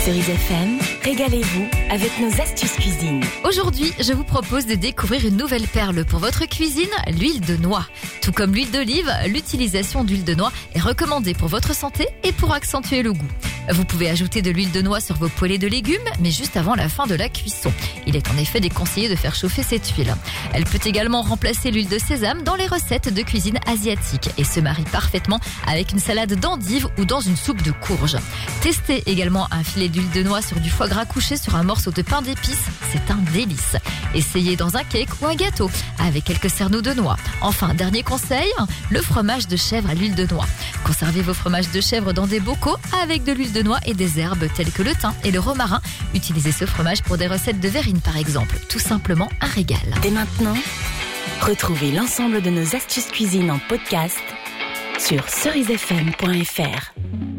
Cerise FM, régalez-vous avec nos astuces cuisine. Aujourd'hui, je vous propose de découvrir une nouvelle perle pour votre cuisine, l'huile de noix. Tout comme l'huile d'olive, l'utilisation d'huile de noix est recommandée pour votre santé et pour accentuer le goût. Vous pouvez ajouter de l'huile de noix sur vos poêlées de légumes, mais juste avant la fin de la cuisson. Il est en effet déconseillé de faire chauffer cette huile. Elle peut également remplacer l'huile de sésame dans les recettes de cuisine asiatique et se marie parfaitement avec une salade d'endives ou dans une soupe de courge. Testez également un filet d'huile de noix sur du foie gras couché sur un morceau de pain d'épices, c'est un délice. Essayez dans un cake ou un gâteau avec quelques cerneaux de noix. Enfin, dernier conseil, le fromage de chèvre à l'huile de noix. Conservez vos fromages de chèvre dans des bocaux avec de l'huile de noix et des herbes telles que le thym et le romarin. Utilisez ce fromage pour des recettes de verrine par exemple. Tout simplement un régal. Dès maintenant, retrouvez l'ensemble de nos astuces cuisine en podcast sur cerisefm.fr.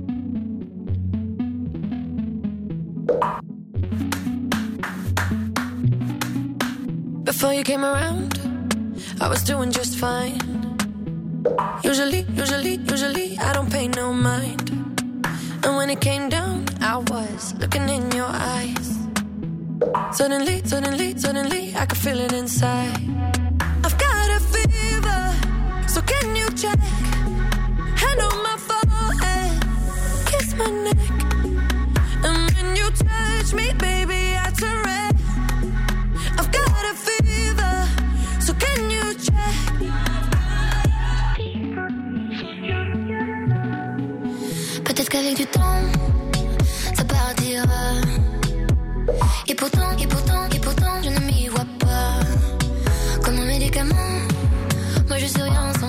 Before you came around, I was doing just fine. Usually, I don't pay no mind. And when it came down, I was looking in your eyes. Suddenly, I could feel it inside. I've got a fever, so can you check? Hand on my forehead, kiss my neck. And when you touch me, baby, I turn red. I've got a fever, so can you check? Peut-être qu'avec du temps, ça partira. Et pourtant, je ne m'y vois pas. Comme un médicament, moi je suis rien